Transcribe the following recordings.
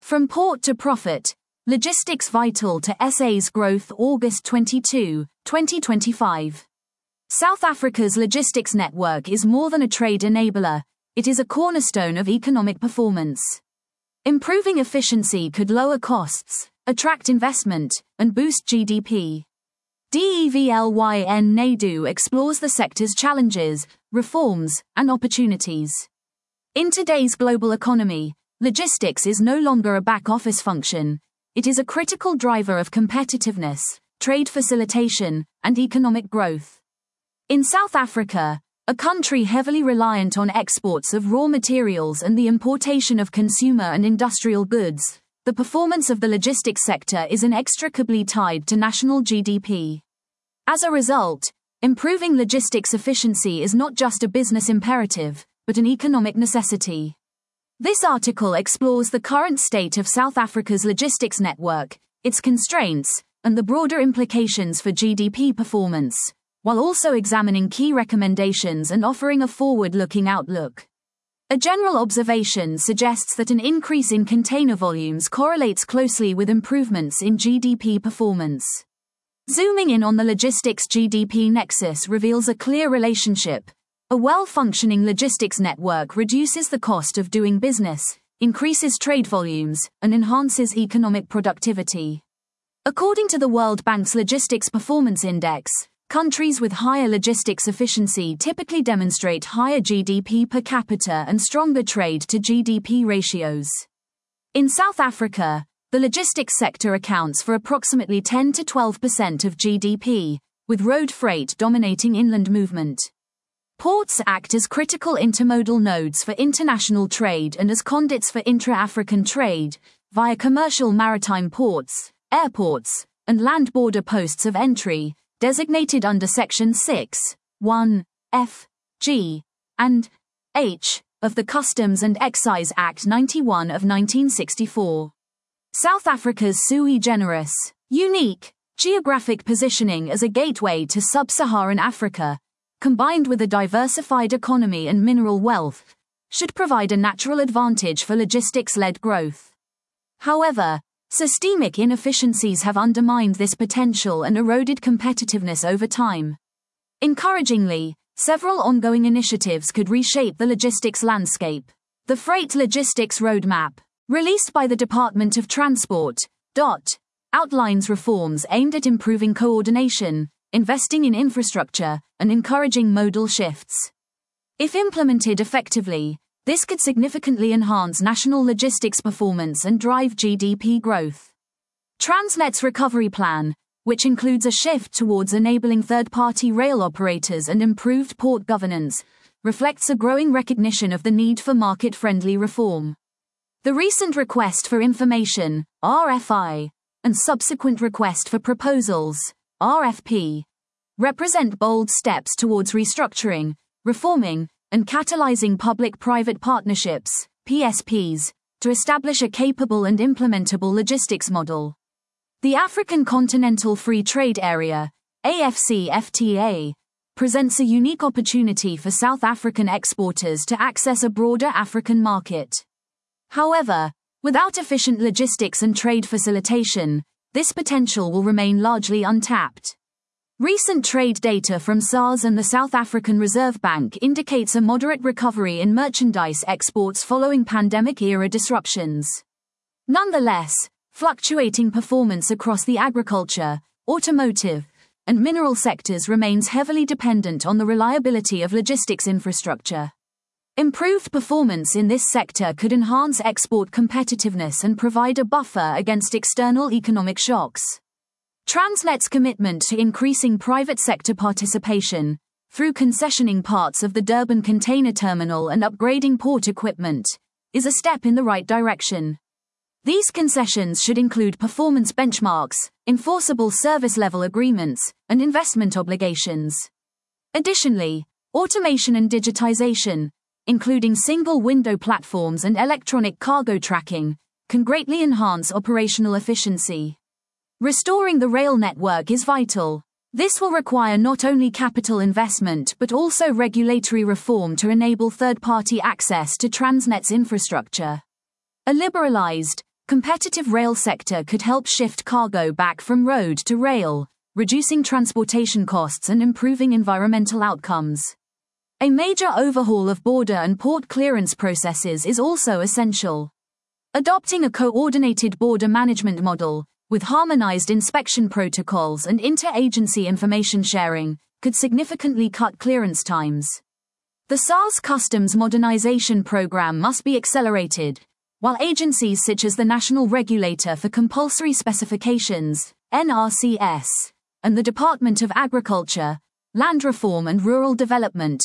From port to profit, logistics vital to SA's growth. August 22, 2025. South Africa's logistics network is more than a trade enabler, it is a cornerstone of economic performance. Improving efficiency could lower costs, attract investment, and boost GDP. DEVLYN Naidu explores the sector's challenges, reforms, and opportunities. In today's global economy, logistics is no longer a back-office function, it is a critical driver of competitiveness, trade facilitation, and economic growth. In South Africa, a country heavily reliant on exports of raw materials and the importation of consumer and industrial goods, the performance of the logistics sector is inextricably tied to national GDP. As a result, improving logistics efficiency is not just a business imperative, but an economic necessity. This article explores the current state of South Africa's logistics network, its constraints, and the broader implications for GDP performance, while also examining key recommendations and offering a forward-looking outlook. A general observation suggests that an increase in container volumes correlates closely with improvements in GDP performance. Zooming in on the logistics GDP nexus reveals a clear relationship. A well-functioning logistics network reduces the cost of doing business, increases trade volumes, and enhances economic productivity. According to the World Bank's Logistics Performance Index, countries with higher logistics efficiency typically demonstrate higher GDP per capita and stronger trade-to-GDP ratios. In South Africa, the logistics sector accounts for approximately 10 to 12% of GDP, with road freight dominating inland movement. Ports act as critical intermodal nodes for international trade and as conduits for intra-African trade, via commercial maritime ports, airports, and land border posts of entry, designated under Section 6, 1, F, G, and H of the Customs and Excise Act 91 of 1964. South Africa's sui generis, unique, geographic positioning as a gateway to sub-Saharan Africa, combined with a diversified economy and mineral wealth, should provide a natural advantage for logistics-led growth. However, systemic inefficiencies have undermined this potential and eroded competitiveness over time. Encouragingly, several ongoing initiatives could reshape the logistics landscape. The Freight Logistics Roadmap, released by the Department of Transport, outlines reforms aimed at improving coordination, investing in infrastructure, and encouraging modal shifts. If implemented effectively, this could significantly enhance national logistics performance and drive GDP growth. Transnet's recovery plan, which includes a shift towards enabling third-party rail operators and improved port governance, reflects a growing recognition of the need for market-friendly reform. The recent Request for Information, RFI, and subsequent Request for Proposals, RFP, represent bold steps towards restructuring, reforming, and catalyzing public-private partnerships, PSPs, to establish a capable and implementable logistics model. The African Continental Free Trade Area, AfCFTA, presents a unique opportunity for South African exporters to access a broader African market. However, without efficient logistics and trade facilitation, this potential will remain largely untapped. Recent trade data from SARS and the South African Reserve Bank indicates a moderate recovery in merchandise exports following pandemic-era disruptions. Nonetheless, fluctuating performance across the agriculture, automotive, and mineral sectors remains heavily dependent on the reliability of logistics infrastructure. Improved performance in this sector could enhance export competitiveness and provide a buffer against external economic shocks. Transnet's commitment to increasing private sector participation, through concessioning parts of the Durban container terminal and upgrading port equipment, is a step in the right direction. These concessions should include performance benchmarks, enforceable service-level agreements, and investment obligations. Additionally, automation and digitization, including single-window platforms and electronic cargo tracking, can greatly enhance operational efficiency. Restoring the rail network is vital. This will require not only capital investment but also regulatory reform to enable third-party access to Transnet's infrastructure. A liberalized, Competitive rail sector could help shift cargo back from road to rail, reducing transportation costs and improving environmental outcomes. A major overhaul of border and port clearance processes is also essential. Adopting a coordinated border management model, with harmonized inspection protocols and inter-agency information sharing, could significantly cut clearance times. The SARS Customs Modernization Program must be accelerated, while agencies such as the National Regulator for Compulsory Specifications, NRCS, and the Department of Agriculture, Land Reform and Rural Development,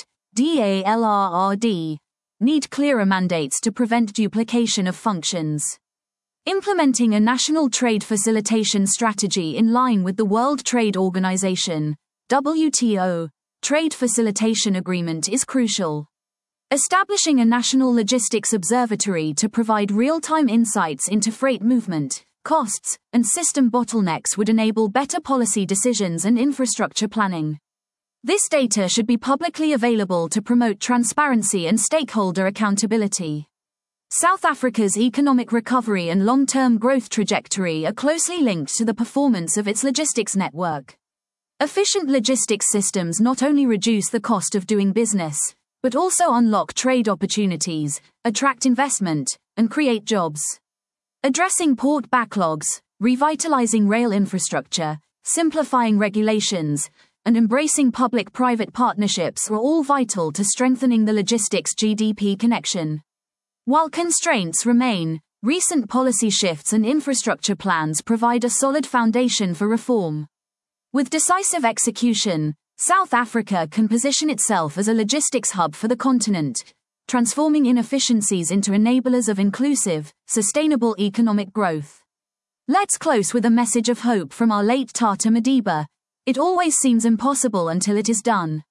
DALRRD, need clearer mandates to prevent duplication of functions. Implementing a national trade facilitation strategy in line with the World Trade Organization, WTO, trade facilitation agreement is crucial. Establishing a national logistics observatory to provide real-time insights into freight movement, costs, and system bottlenecks would enable better policy decisions and infrastructure planning. This data should be publicly available to promote transparency and stakeholder accountability. South Africa's economic recovery and long-term growth trajectory are closely linked to the performance of its logistics network. Efficient logistics systems not only reduce the cost of doing business, but also unlock trade opportunities, attract investment, and create jobs. Addressing port backlogs, revitalizing rail infrastructure, simplifying regulations, and embracing public-private partnerships are all vital to strengthening the logistics GDP connection. While constraints remain, recent policy shifts and infrastructure plans provide a solid foundation for reform. With decisive execution, South Africa can position itself as a logistics hub for the continent, transforming inefficiencies into enablers of inclusive, sustainable economic growth. Let's close with a message of hope from our late Tata Madiba. It always seems impossible until it is done.